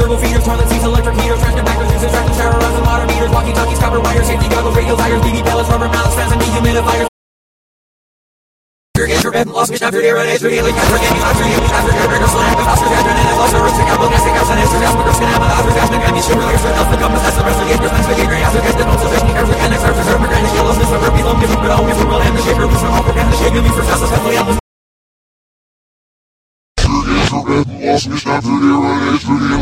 turbo feeders, toilet seats, electric heaters, trash compactors, juices, tractors, terrorize and water meters, walkie-talkies, copper wires, safety goggles, radio tires, BB pellets, rubber mallets, fans, and dehumidifiers. Get your bed and lost me after the air, for daily after gaming, after you, after your burger, slam, and faster, after and lost the roots, and couple gassing out, and extra gas, but skin, and after gas, and gammy, sugar, extra health, the gum, that's the rest of the acres, and spaghetti, after gas, the notes of the sneakers, and extra preserve, and the yellows, the rubber, belong, different, but all different, and the shaker, the small, and the shaker, for fast, as heavily, lost me after the air, for